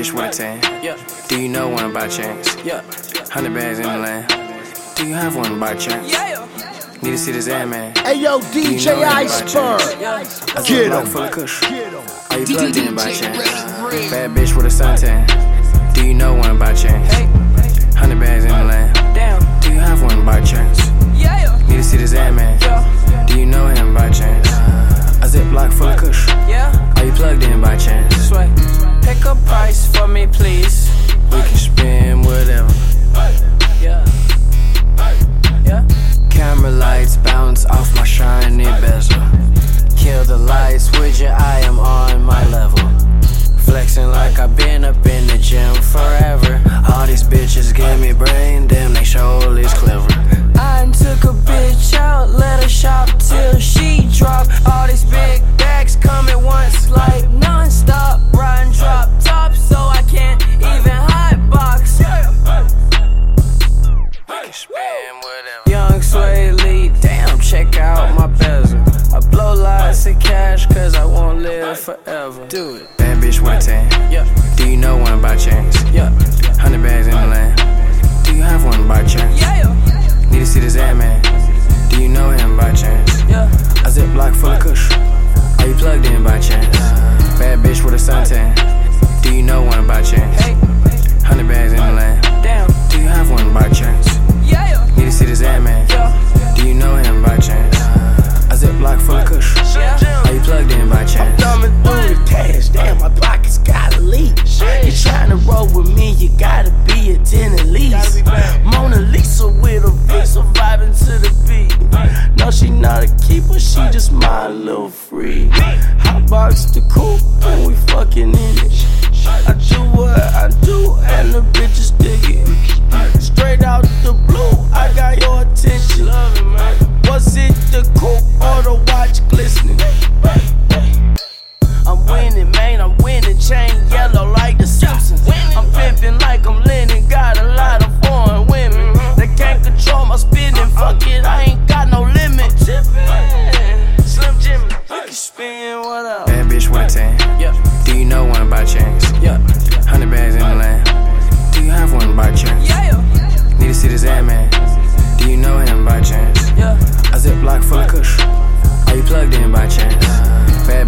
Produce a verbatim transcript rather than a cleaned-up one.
bitch with a tan. Yeah. Do you know one by chance? Yeah. Hundred bags in the land. Do you have one by chance? Yeah. Need to see this ad man. Hey yo, D J Iceberg. Get him. Full of kush. Are you plugged in by chance? Bad bitch with a suntan. Do you know one by chance? Hundred bags in the land. Damn. Do you have one by chance? Yeah. Need to see this ad man. Do you know him by chance? A Ziploc full of kush. Yeah. Are you plugged in by chance? Sway. Pick a price for me, please. We can spend whatever. Yeah. Yeah. Camera lights bounce off my shiny bezel. Kill the lights with you, I am on my level. Flexing like I've been up in the gym forever. All these bitches give me brain, damn they sure is clever. I took a bitch out, let her shop till she drop. All these big bags come at once like non-stop. Riding drop top so I can't even hot box. Young Sway Lee, damn, check out my bezel. I blow lots of cash cause I won't live forever. Do it. Bad bitch with a tan. Yeah. Do you know one by chance? Yeah. Hundred bags in the land. Do you have one by chance? Yeah. Need to see this ad man. Do you know him by chance? Yeah. A Ziploc full of kush. Are you plugged in by chance? Bad bitch with a suntan. Do you know one by chance? Hey. Hundred bags in the land. Damn. Do you have one by chance? Yeah. Need to see this ad man. Yeah. Do you know him by chance? A Ziploc full of kush. Yeah. Are you plugged in by chance? Thumbing through the cash, damn, my pockets gotta leak. You tryna roll with me, you gotta be a ten at least. Mona Lisa with a visa, vibing to the beat. No, she not a keeper, she just my little free. Hot box the coupe, and we fucking in it. I do what I do, and the bitches dig it. Straight out the blue, I got your attention. Was it the coupe or the watch glistening? I'm winning, man, I'm winning. Chain yellow like the Simpsons. I'm pimping like I'm Lennon. Got a lot of foreign women. They can't control my spinning. Fuck it, I ain't got no limit. Slim Jimmy, we can spin what up. Bad bitch with a tan. Yeah. Do you know one by chance? Yeah. Hundred bags in the land. Do you have one by chance? Yeah. Need to see this ad man. Do you know him by chance? Yeah. A Ziploc full of kush. Are you plugged in by chance? Bad